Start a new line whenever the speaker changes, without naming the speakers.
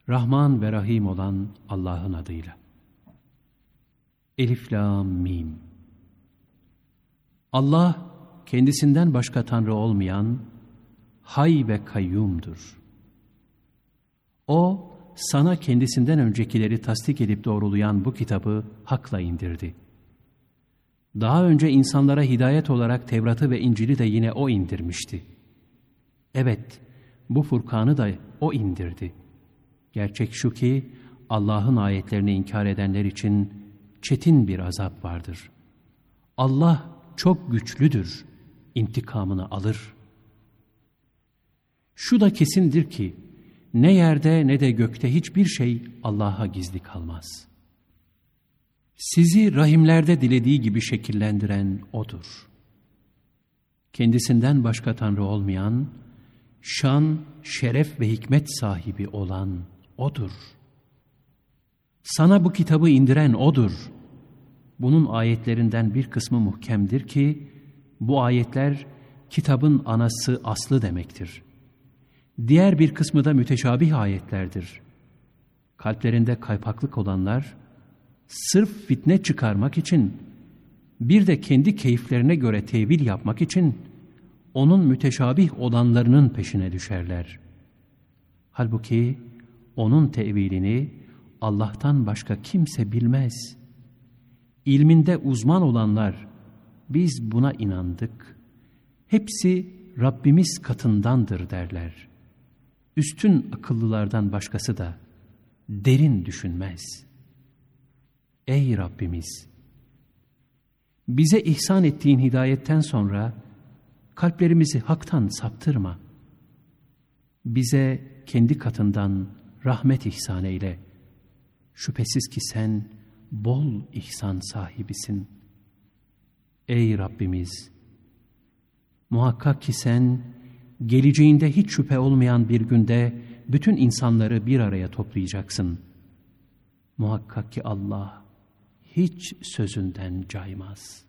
Rahman ve Rahim olan Allah'ın adıyla. Elif, Lam, Mim. Allah, kendisinden başka Tanrı olmayan, Hay ve Kayyum'dur. O, sana kendisinden öncekileri tasdik edip doğrulayan bu kitabı hakla indirdi. Daha önce insanlara hidayet olarak Tevrat'ı ve İncil'i de yine O indirmişti. Evet, bu Furkan'ı da O indirdi. Gerçek şu ki, Allah'ın ayetlerini inkar edenler için çetin bir azap vardır. Allah çok güçlüdür, intikamını alır. Şu da kesindir ki, ne yerde ne de gökte hiçbir şey Allah'a gizli kalmaz. Sizi rahimlerde dilediği gibi şekillendiren O'dur. Kendisinden başka Tanrı olmayan, şan, şeref ve hikmet sahibi olan O'dur. Sana bu kitabı indiren O'dur. Bunun ayetlerinden bir kısmı muhkemdir ki, bu ayetler kitabın anası, aslı demektir. Diğer bir kısmı da müteşabih ayetlerdir. Kalplerinde kaypaklık olanlar, sırf fitne çıkarmak için, bir de kendi keyiflerine göre tevil yapmak için, onun müteşabih olanlarının peşine düşerler. Halbuki, onun tevilini Allah'tan başka kimse bilmez. İlminde uzman olanlar, biz buna inandık, hepsi Rabbimiz katındandır derler. Üstün akıllılardan başkası da derin düşünmez. Ey Rabbimiz! Bize ihsan ettiğin hidayetten sonra kalplerimizi haktan saptırma. Bize kendi katından rahmet ihsan eyle. Şüphesiz ki sen bol ihsan sahibisin. Ey Rabbimiz! Muhakkak ki sen geleceğinde hiç şüphe olmayan bir günde bütün insanları bir araya toplayacaksın. Muhakkak ki Allah hiç sözünden caymaz.